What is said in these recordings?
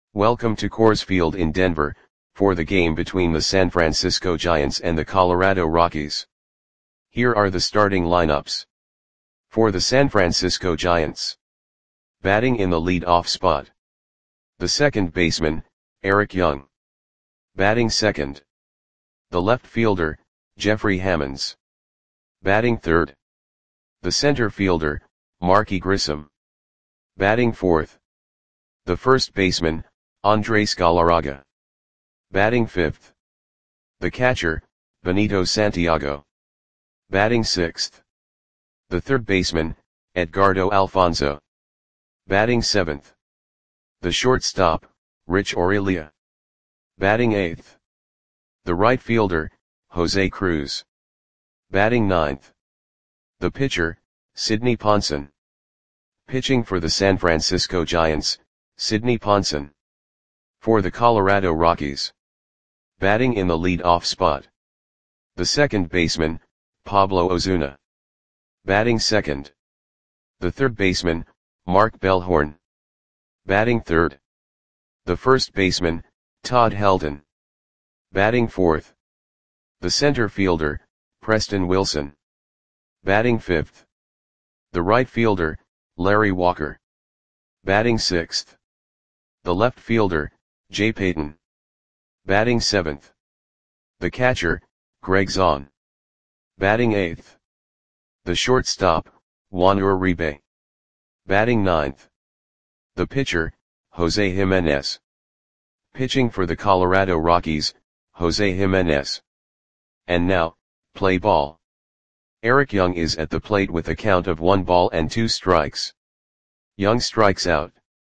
Welcome to Coors Field in Denver, for the game between the San Francisco Giants and the Colorado Rockies. Here are the starting lineups. For the San Francisco Giants. Batting in the lead-off spot. The second baseman, Eric Young. Batting second. The left fielder, Jeffrey Hammonds. Batting third. The center fielder, Marky Grissom. Batting fourth. The first baseman, Andres Galarraga. Batting fifth. The catcher, Benito Santiago. Batting sixth. The third baseman, Edgardo Alfonzo. Batting seventh. The shortstop, Rich Aurelia. Batting eighth. The right fielder, Jose Cruz. Batting ninth. The pitcher, Sidney Ponson. Pitching for the San Francisco Giants, Sidney Ponson. For the Colorado Rockies. Batting in the lead-off spot. The second baseman, Pablo Ozuna. Batting second. The third baseman, Mark Bellhorn. Batting third. The first baseman, Todd Helton. Batting fourth. The center fielder, Preston Wilson. Batting fifth. The right fielder, Larry Walker. Batting sixth. The left fielder, Jay Payton. Batting seventh. The catcher, Greg Zahn. Batting eighth. The shortstop, Juan Uribe. Batting ninth. The pitcher, Jose Jimenez. Pitching for the Colorado Rockies, Jose Jimenez. And now, play ball. Eric Young is at the plate with a count of 1 ball and 2 strikes. Young strikes out.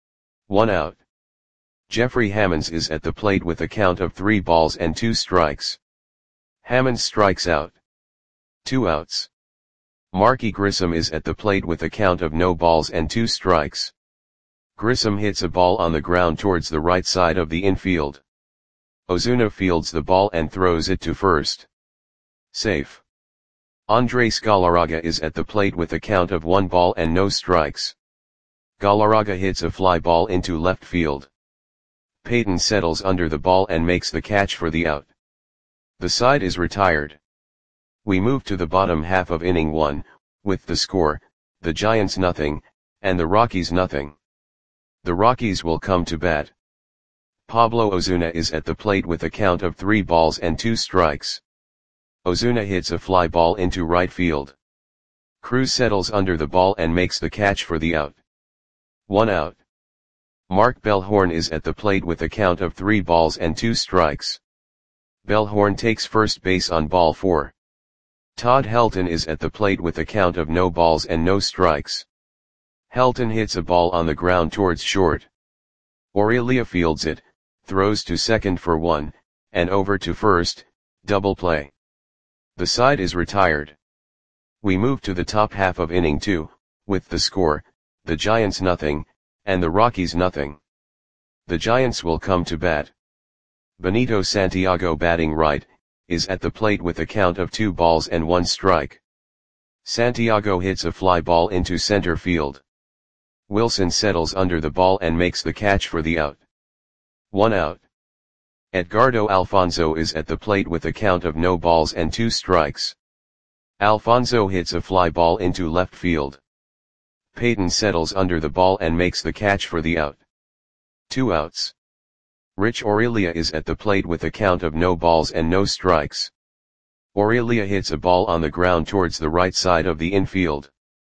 1 out. Jeffrey Hammonds is at the plate with a count of 3 balls and 2 strikes. Hammonds strikes out. 2 outs. Marky Grissom is at the plate with a count of no balls and 2 strikes. Grissom hits a ball on the ground towards the right side of the infield. Ozuna fields the ball and throws it to first. Safe. Andres Galarraga is at the plate with a count of 1 ball and no strikes. Galarraga hits a fly ball into left field. Payton settles under the ball and makes the catch for the out. The side is retired. We move to the bottom half of inning 1, with the score, the Giants nothing, and the Rockies nothing. The Rockies will come to bat. Pablo Ozuna is at the plate with a count of 3 balls and 2 strikes. Ozuna hits a fly ball into right field. Cruz settles under the ball and makes the catch for the out. 1 out. Mark Bellhorn is at the plate with a count of 3 balls and 2 strikes. Bellhorn takes first base on ball 4. Todd Helton is at the plate with a count of no balls and no strikes. Helton hits a ball on the ground towards short. Aurelia fields it, throws to second for 1, and over to first, double play. The side is retired. We move to the top half of inning 2, with the score, the Giants nothing, and the Rockies nothing. The Giants will come to bat. Benito Santiago batting right, is at the plate with a count of 2 balls and 1 strike. Santiago hits a fly ball into center field. Wilson settles under the ball and makes the catch for the out. 1 out. Edgardo Alfonzo is at the plate with a count of no balls and 2 strikes. Alfonzo hits a fly ball into left field. Payton settles under the ball and makes the catch for the out. 2 outs. Rich Aurelia is at the plate with a count of no balls and no strikes. Aurelia hits a ball on the ground towards the right side of the infield.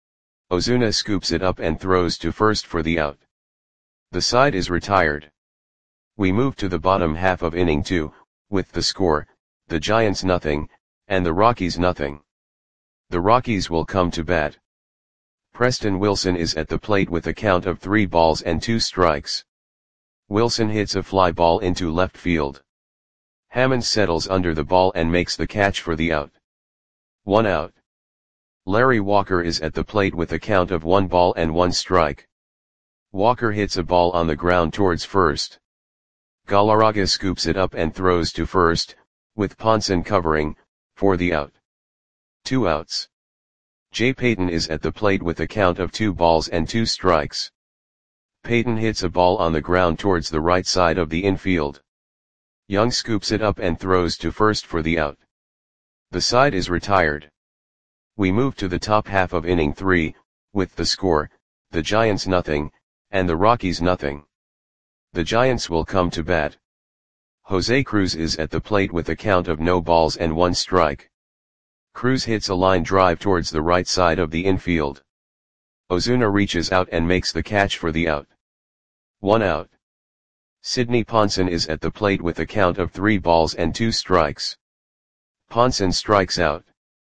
Ozuna scoops it up and throws to first for the out. The side is retired. We move to the bottom half of inning 2, with the score, the Giants nothing, and the Rockies nothing. The Rockies will come to bat. Preston Wilson is at the plate with a count of 3 balls and 2 strikes. Wilson hits a fly ball into left field. Hammonds settles under the ball and makes the catch for the out. 1 out. Larry Walker is at the plate with a count of 1 ball and 1 strike. Walker hits a ball on the ground towards first. Galarraga scoops it up and throws to first, with Ponson covering, for the out. 2 outs. Jay Payton is at the plate with a count of 2 balls and 2 strikes. Peyton hits a ball on the ground towards the right side of the infield. Young scoops it up and throws to first for the out. The side is retired. We move to the top half of inning 3, with the score, the Giants nothing, and the Rockies nothing. The Giants will come to bat. Jose Cruz is at the plate with a count of no balls and 1 strike. Cruz hits a line drive towards the right side of the infield. Ozuna reaches out and makes the catch for the out. 1 out. Sidney Ponson is at the plate with a count of 3 balls and 2 strikes. Ponson strikes out.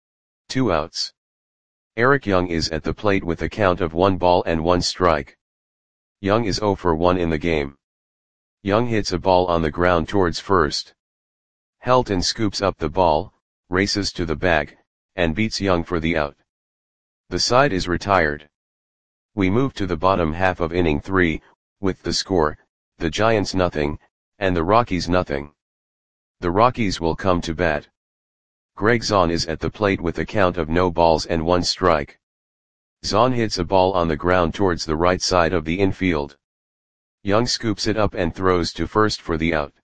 2 outs. Eric Young is at the plate with a count of 1 ball and 1 strike. Young is 0 for 1 in the game. Young hits a ball on the ground towards first. Helton scoops up the ball, races to the bag, and beats Young for the out. The side is retired. We move to the bottom half of inning 3, with the score, the Giants nothing, and the Rockies nothing. The Rockies will come to bat. Greg Zahn is at the plate with a count of no balls and 1 strike. Zahn hits a ball on the ground towards the right side of the infield. Young scoops it up and throws to first for the out.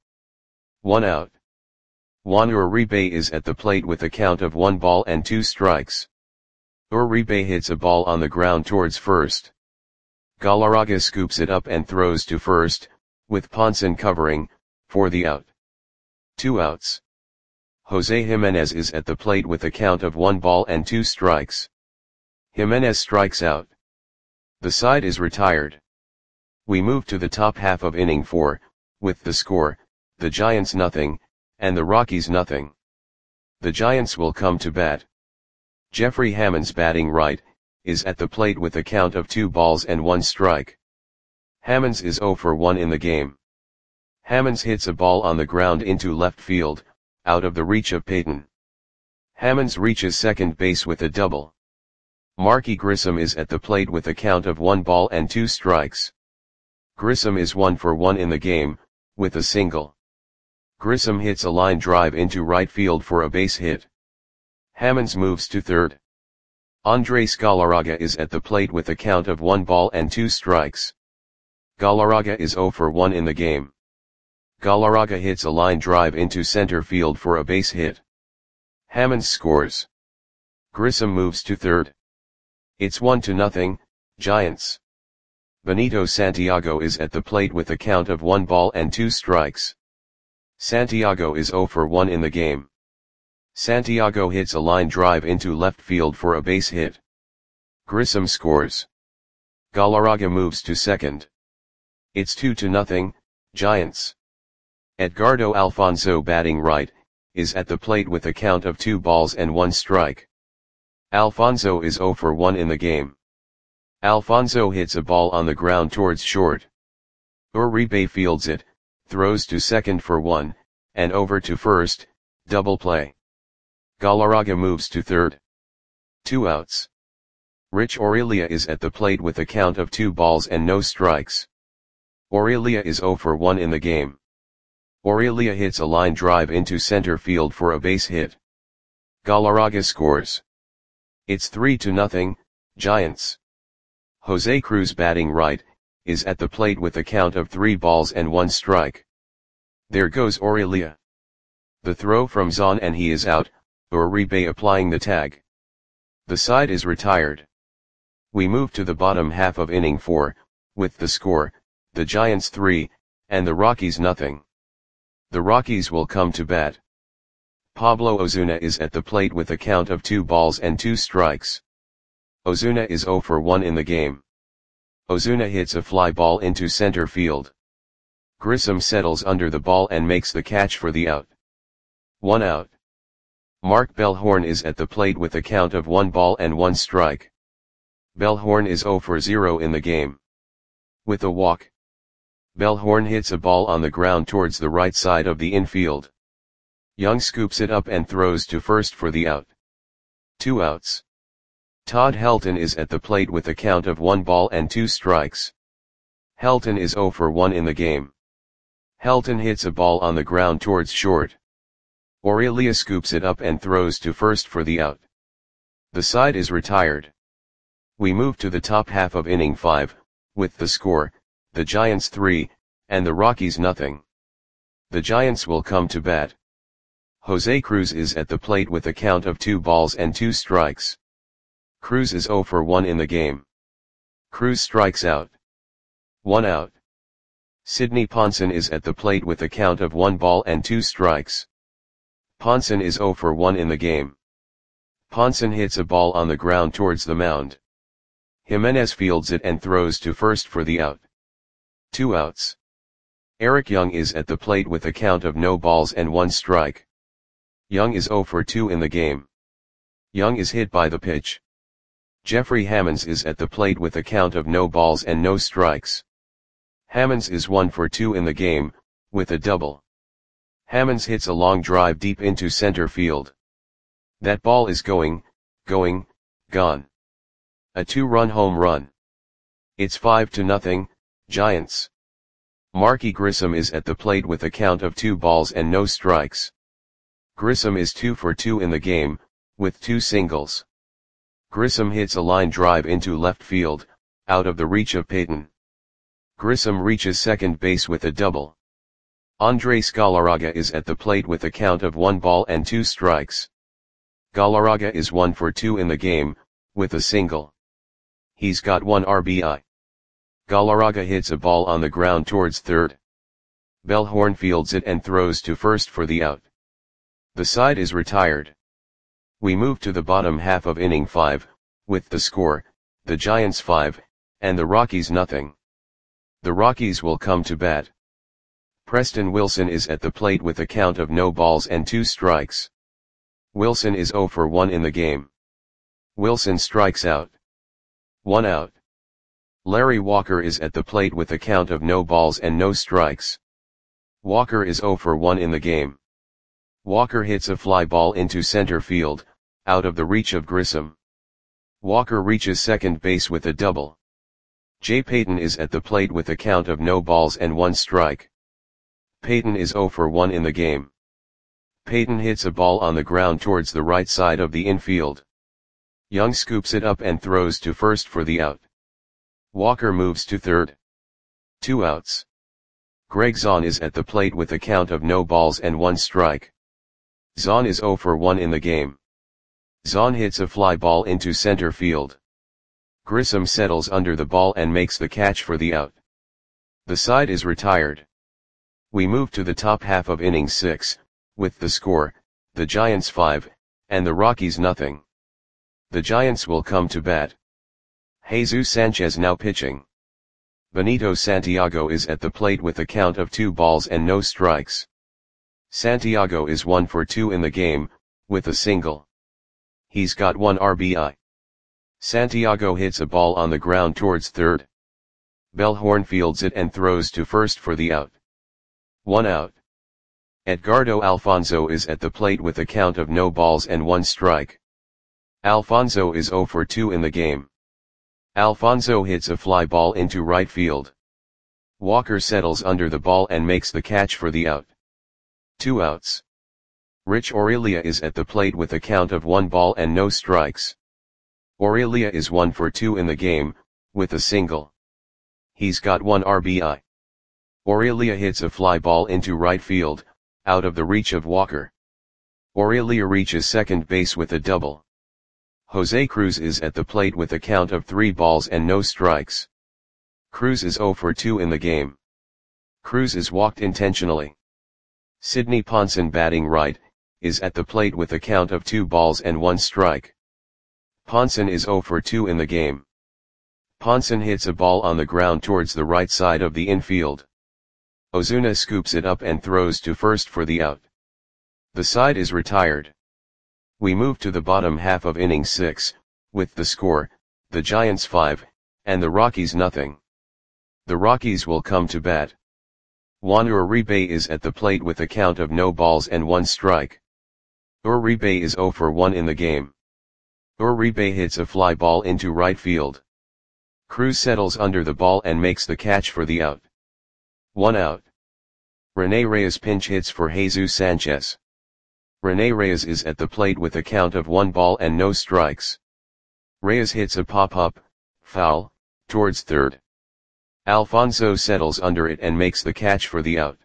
1 out. Juan Uribe is at the plate with a count of 1 ball and 2 strikes. Uribe hits a ball on the ground towards first. Galarraga scoops it up and throws to first, with Ponson covering, for the out. 2 outs. Jose Jimenez is at the plate with a count of 1 ball and 2 strikes. Jimenez strikes out. The side is retired. We move to the top half of inning 4, with the score, the Giants nothing, and the Rockies nothing. The Giants will come to bat. Jeffrey Hammonds batting right, is at the plate with a count of 2 balls and 1 strike. Hammonds is 0 for 1 in the game. Hammonds hits a ball on the ground into left field, out of the reach of Peyton. Hammonds reaches second base with a double. Marky Grissom is at the plate with a count of 1 ball and 2 strikes. Grissom is 1 for 1 in the game, with a single. Grissom hits a line drive into right field for a base hit. Hammonds moves to third. Andres Galarraga is at the plate with a count of 1 ball and 2 strikes. Galarraga is 0 for 1 in the game. Galarraga hits a line drive into center field for a base hit. Hammonds scores. Grissom moves to third. It's 1-0, Giants. Benito Santiago is at the plate with a count of 1 ball and 2 strikes. Santiago is 0 for 1 in the game. Santiago hits a line drive into left field for a base hit. Grissom scores. Galarraga moves to second. It's 2-0, Giants. Edgardo Alfonso batting right, is at the plate with a count of 2 balls and 1 strike. Alfonso is 0 for 1 in the game. Alfonso hits a ball on the ground towards short. Uribe fields it, throws to second for 1, and over to first, double play. Galarraga moves to third. 2 outs. Rich Aurelia is at the plate with a count of 2 balls and no strikes. Aurelia is 0 for 1 in the game. Aurelia hits a line drive into center field for a base hit. Galarraga scores. It's 3-0, Giants. Jose Cruz batting right, is at the plate with a count of 3 balls and 1 strike. There goes Aurelia. The throw from Zahn and he is out, Uribe applying the tag. The side is retired. We move to the bottom half of inning 4, with the score, the Giants 3, and the Rockies nothing. The Rockies will come to bat. Pablo Ozuna is at the plate with a count of 2 balls and 2 strikes. Ozuna is 0 for 1 in the game. Ozuna hits a fly ball into center field. Grissom settles under the ball and makes the catch for the out. 1 out. Mark Bellhorn is at the plate with a count of 1 ball and 1 strike. Bellhorn is 0 for 0 in the game. With a walk. Bellhorn hits a ball on the ground towards the right side of the infield. Young scoops it up and throws to first for the out. 2 outs. Todd Helton is at the plate with a count of 1 ball and 2 strikes. Helton is 0 for 1 in the game. Helton hits a ball on the ground towards short. Aurelia scoops it up and throws to first for the out. The side is retired. We move to the top half of inning 5, with the score, the Giants 3, and the Rockies nothing. The Giants will come to bat. Jose Cruz is at the plate with a count of 2 balls and 2 strikes. Cruz is 0 for 1 in the game. Cruz strikes out. 1 out. Sidney Ponson is at the plate with a count of 1 ball and 2 strikes. Ponson is 0 for 1 in the game. Ponson hits a ball on the ground towards the mound. Jimenez fields it and throws to first for the out. 2 outs. Eric Young is at the plate with a count of no balls and 1 strike. Young is 0 for 2 in the game. Young is hit by the pitch. Jeffrey Hammonds is at the plate with a count of no balls and no strikes. Hammonds is 1 for 2 in the game, with a double. Hammonds hits a long drive deep into center field. That ball is gone. A 2-run home run. It's 5-0, Giants. Marky Grissom is at the plate with a count of 2 balls and no strikes. Grissom is 2 for 2 in the game, with 2 singles. Grissom hits a line drive into left field, out of the reach of Payton. Grissom reaches second base with a double. Andres Galarraga is at the plate with a count of 1 ball and 2 strikes. Galarraga is 1 for 2 in the game, with a single. He's got 1 RBI. Galarraga hits a ball on the ground towards third. Bellhorn fields it and throws to first for the out. The side is retired. We move to the bottom half of inning 5, with the score, the Giants 5, and the Rockies nothing. The Rockies will come to bat. Preston Wilson is at the plate with a count of no balls and 2 strikes. Wilson is 0 for 1 in the game. Wilson strikes out. 1 out. Larry Walker is at the plate with a count of no balls and no strikes. Walker is 0 for 1 in the game. Walker hits a fly ball into center field, out of the reach of Grissom. Walker reaches second base with a double. Jay Payton is at the plate with a count of no balls and 1 strike. Payton is 0 for 1 in the game. Payton hits a ball on the ground towards the right side of the infield. Young scoops it up and throws to first for the out. Walker moves to third. 2 outs. Greg Zahn is at the plate with a count of no balls and 1 strike. Zahn is 0 for 1 in the game. Zahn hits a fly ball into center field. Grissom settles under the ball and makes the catch for the out. The side is retired. We move to the top half of inning 6, with the score, the Giants 5, and the Rockies nothing. The Giants will come to bat. Jesus Sanchez now pitching. Benito Santiago is at the plate with a count of 2 balls and no strikes. Santiago is 1 for 2 in the game, with a single. He's got 1 RBI. Santiago hits a ball on the ground towards third. Bellhorn fields it and throws to first for the out. 1 out. Edgardo Alfonzo is at the plate with a count of no balls and 1 strike. Alfonzo is 0 for 2 in the game. Alfonzo hits a fly ball into right field. Walker settles under the ball and makes the catch for the out. 2 outs. Rich Aurelia is at the plate with a count of 1 ball and no strikes. Aurelia is 1 for 2 in the game, with a single. He's got 1 RBI. Aurelia hits a fly ball into right field, out of the reach of Walker. Aurelia reaches second base with a double. Jose Cruz is at the plate with a count of 3 balls and no strikes. Cruz is 0 for 2 in the game. Cruz is walked intentionally. Sidney Ponson batting right, is at the plate with a count of 2 balls and 1 strike. Ponson is 0 for 2 in the game. Ponson hits a ball on the ground towards the right side of the infield. Ozuna scoops it up and throws to first for the out. The side is retired. We move to the bottom half of inning 6, with the score, the Giants 5, and the Rockies nothing. The Rockies will come to bat. Juan Uribe is at the plate with a count of no balls and 1 strike. Uribe is 0 for 1 in the game. Uribe hits a fly ball into right field. Cruz settles under the ball and makes the catch for the out. 1 out. Rene Reyes pinch hits for Jesus Sanchez. Rene Reyes is at the plate with a count of 1 ball and no strikes. Reyes hits a pop-up, foul, towards third. Alfonso settles under it and makes the catch for the out.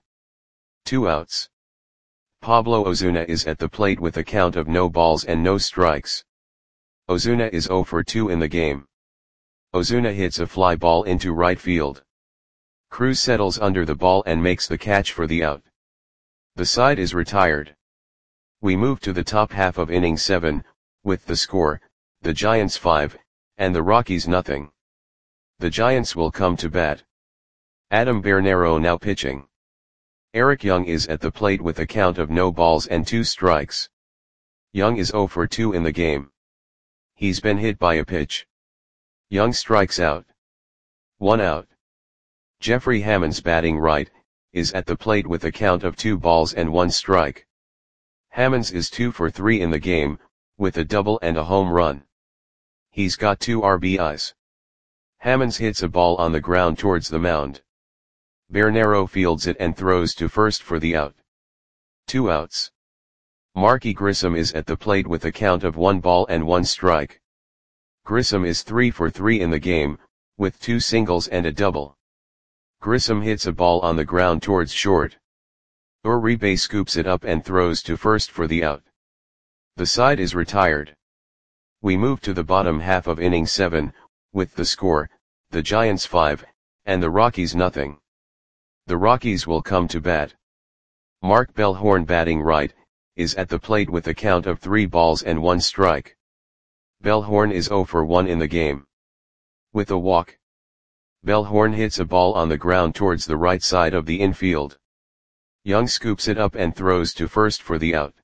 2 outs. Pablo Ozuna is at the plate with a count of no balls and no strikes. Ozuna is 0 for 2 in the game. Ozuna hits a fly ball into right field. Cruz settles under the ball and makes the catch for the out. The side is retired. We move to the top half of inning 7, with the score, the Giants 5, and the Rockies nothing. The Giants will come to bat. Adam Bernero now pitching. Eric Young is at the plate with a count of no balls and 2 strikes. Young is 0 for 2 in the game. He's been hit by a pitch. Young strikes out. 1 out. Jeffrey Hammonds batting right, is at the plate with a count of 2 balls and 1 strike. Hammonds is 2 for 3 in the game, with a double and a home run. He's got 2 RBIs. Hammonds hits a ball on the ground towards the mound. Bernero fields it and throws to first for the out. 2 outs. Marky Grissom is at the plate with a count of 1 ball and 1 strike. Grissom is 3 for 3 in the game, with 2 singles and a double. Grissom hits a ball on the ground towards short. Uribe scoops it up and throws to first for the out. The side is retired. We move to the bottom half of inning 7, with the score, the Giants 5, and the Rockies nothing. The Rockies will come to bat. Mark Bellhorn batting right, is at the plate with a count of 3 balls and 1 strike. Bellhorn is 0 for 1 in the game. With a walk. Bellhorn hits a ball on the ground towards the right side of the infield. Young scoops it up and throws to first for the out.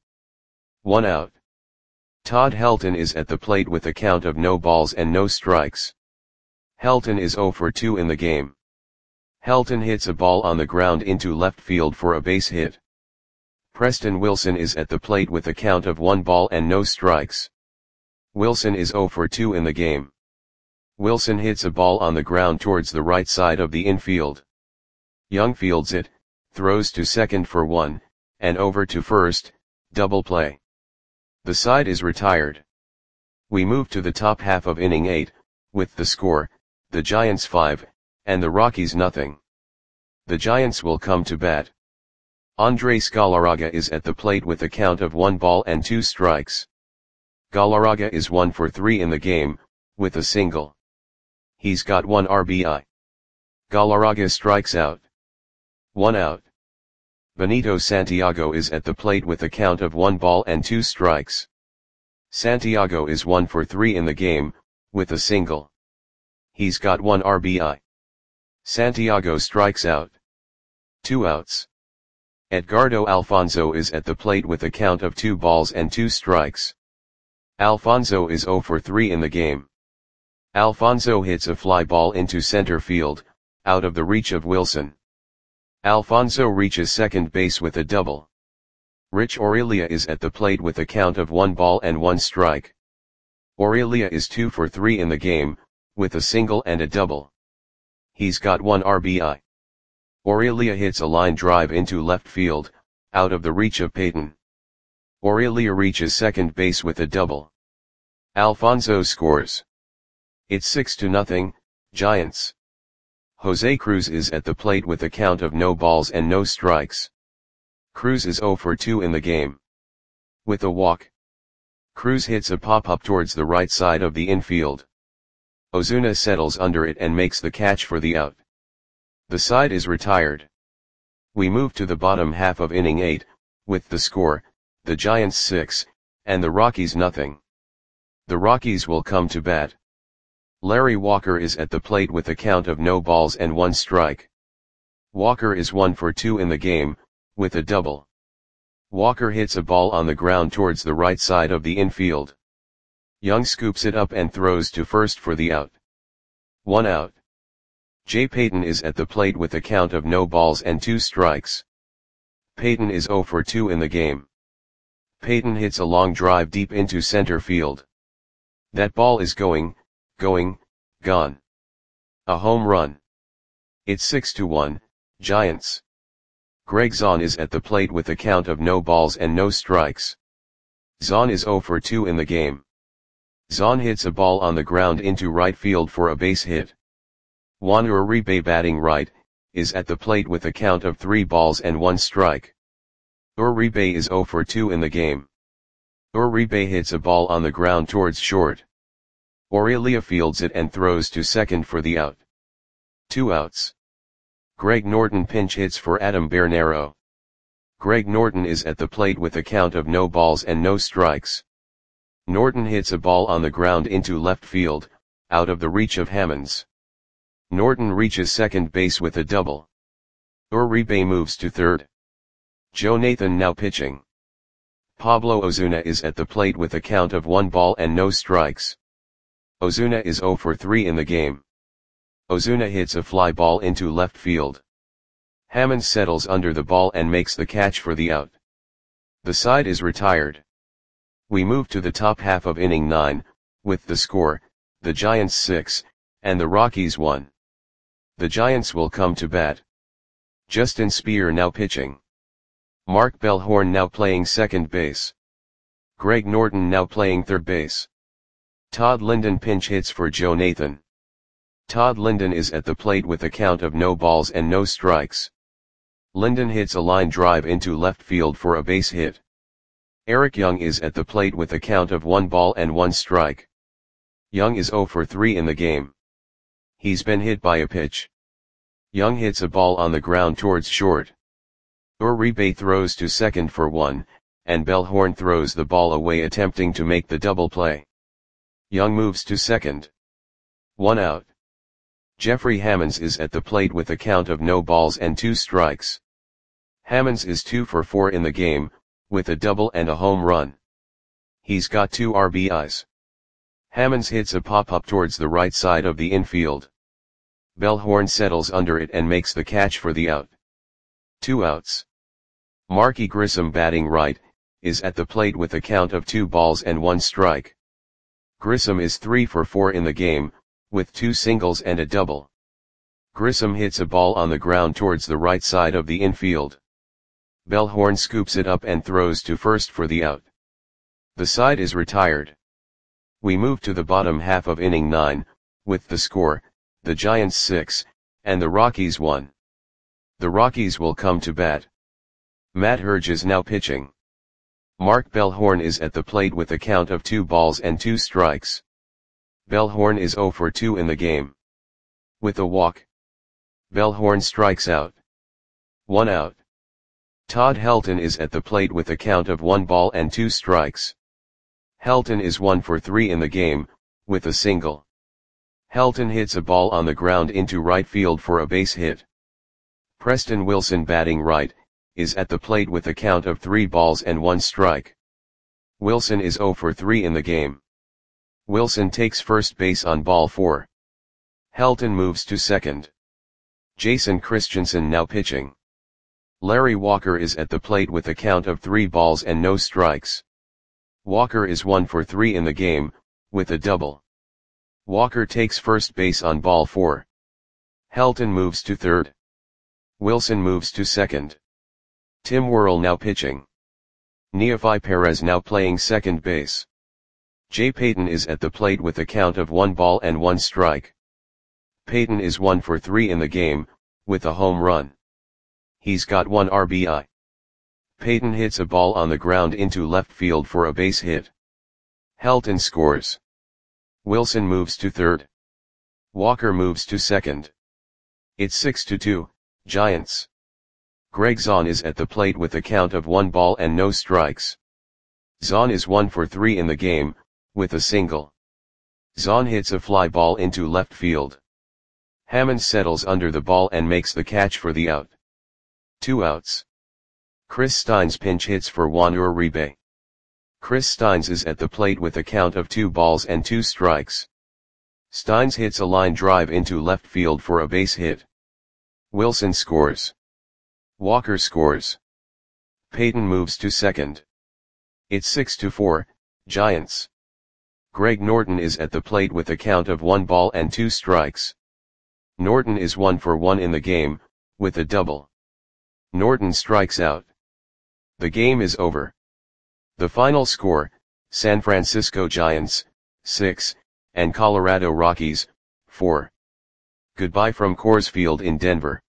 1 out. Todd Helton is at the plate with a count of no balls and no strikes. Helton is 0 for 2 in the game. Helton hits a ball on the ground into left field for a base hit. Preston Wilson is at the plate with a count of 1 ball and no strikes. Wilson is 0 for 2 in the game. Wilson hits a ball on the ground towards the right side of the infield. Young fields it, throws to second for 1, and over to first, double play. The side is retired. We move to the top half of inning 8, with the score, the Giants 5, and the Rockies nothing. The Giants will come to bat. Andres Galarraga is at the plate with a count of 1 ball and 2 strikes. Galarraga is 1 for 3 in the game, with a single. He's got 1 RBI. Galarraga strikes out. 1 out. Benito Santiago is at the plate with a count of 1 ball and 2 strikes. Santiago is 1 for 3 in the game, with a single. He's got 1 RBI. Santiago strikes out. 2 outs. Edgardo Alfonso is at the plate with a count of 2 balls and 2 strikes. Alfonso is 0 for 3 in the game. Alfonso hits a fly ball into center field, out of the reach of Wilson. Alfonso reaches second base with a double. Rich Aurelia is at the plate with a count of 1 ball and 1 strike. Aurelia is 2 for 3 in the game, with a single and a double. He's got 1 RBI. Aurelia hits a line drive into left field, out of the reach of Peyton. Aurelia reaches second base with a double. Alfonso scores. It's 6-0, Giants. Jose Cruz is at the plate with a count of no balls and no strikes. Cruz is 0 for 2 in the game. With a walk. Cruz hits a pop-up towards the right side of the infield. Ozuna settles under it and makes the catch for the out. The side is retired. We move to the bottom half of inning 8, with the score, the Giants 6, and the Rockies nothing. The Rockies will come to bat. Larry Walker is at the plate with a count of no balls and 1 strike. Walker is 1 for 2 in the game, with a double. Walker hits a ball on the ground towards the right side of the infield. Young scoops it up and throws to first for the out. 1 out. Jay Payton is at the plate with a count of no balls and 2 strikes. Payton is 0 for 2 in the game. Payton hits a long drive deep into center field. That ball is gone. A home run. It's 6-1, Giants. Greg Zahn is at the plate with a count of no balls and no strikes. Zahn is 0 for 2 in the game. Zahn hits a ball on the ground into right field for a base hit. Juan Uribe batting right, is at the plate with a count of 3 balls and 1 strike. Uribe is 0 for 2 in the game. Uribe hits a ball on the ground towards short. Aurelia fields it and throws to second for the out. 2 outs. Greg Norton pinch hits for Adam Bernero. Greg Norton is at the plate with a count of no balls and no strikes. Norton hits a ball on the ground into left field, out of the reach of Hammonds. Norton reaches second base with a double. Uribe moves to third. Joe Nathan now pitching. Pablo Ozuna is at the plate with a count of 1 ball and no strikes. Ozuna is 0 for 3 in the game. Ozuna hits a fly ball into left field. Hammonds settles under the ball and makes the catch for the out. The side is retired. We move to the top half of inning 9, with the score, the Giants 6, and the Rockies 1. The Giants will come to bat. Justin Speer now pitching. Mark Bellhorn now playing second base. Greg Norton now playing third base. Todd Linden pinch hits for Joe Nathan. Todd Linden is at the plate with a count of no balls and no strikes. Linden hits a line drive into left field for a base hit. Eric Young is at the plate with a count of 1 ball and 1 strike. Young is 0 for 3 in the game. He's been hit by a pitch. Young hits a ball on the ground towards short. Uribe throws to second for 1, and Bellhorn throws the ball away attempting to make the double play. Young moves to second. 1 out. Jeffrey Hammonds is at the plate with a count of no balls and 2 strikes. Hammonds is 2 for 4 in the game, with a double and a home run. He's got 2 RBIs. Hammonds hits a pop-up towards the right side of the infield. Bellhorn settles under it and makes the catch for the out. 2 outs. Marky Grissom batting right, is at the plate with a count of 2 balls and 1 strike. Grissom is 3 for 4 in the game, with 2 singles and a double. Grissom hits a ball on the ground towards the right side of the infield. Bellhorn scoops it up and throws to first for the out. The side is retired. We move to the bottom half of inning 9, with the score, the Giants 6, and the Rockies 1. The Rockies will come to bat. Matt Herge is now pitching. Mark Bellhorn is at the plate with a count of 2 balls and 2 strikes. Bellhorn is 0 for 2 in the game. With a walk. Bellhorn strikes out. 1 out. Todd Helton is at the plate with a count of 1 ball and 2 strikes. Helton is 1 for 3 in the game, with a single. Helton hits a ball on the ground into right field for a base hit. Preston Wilson batting right, is at the plate with a count of 3 balls and 1 strike. Wilson is 0 for 3 in the game. Wilson takes first base on ball 4. Helton moves to second. Jason Christensen now pitching. Larry Walker is at the plate with a count of 3 balls and no strikes. Walker is 1 for 3 in the game, with a double. Walker takes first base on ball 4. Helton moves to third. Wilson moves to second. Tim Worrell now pitching. Neofi Perez now playing second base. Jay Payton is at the plate with a count of 1 ball and 1 strike. Payton is 1 for 3 in the game, with a home run. He's got 1 RBI. Payton hits a ball on the ground into left field for a base hit. Helton scores. Wilson moves to third. Walker moves to second. It's 6-2, Giants. Greg Zahn is at the plate with a count of 1 ball and no strikes. Zahn is 1 for 3 in the game, with a single. Zahn hits a fly ball into left field. Hammond settles under the ball and makes the catch for the out. 2 outs. Chris Steins pinch hits for Juan Uribe. Chris Steins is at the plate with a count of 2 balls and 2 strikes. Steins hits a line drive into left field for a base hit. Wilson scores. Walker scores. Payton moves to second. It's 6-4, Giants. Greg Norton is at the plate with a count of 1 ball and 2 strikes. Norton is 1 for 1 in the game, with a double. Norton strikes out. The game is over. The final score, San Francisco Giants, 6, and Colorado Rockies, 4. Goodbye from Coors Field in Denver.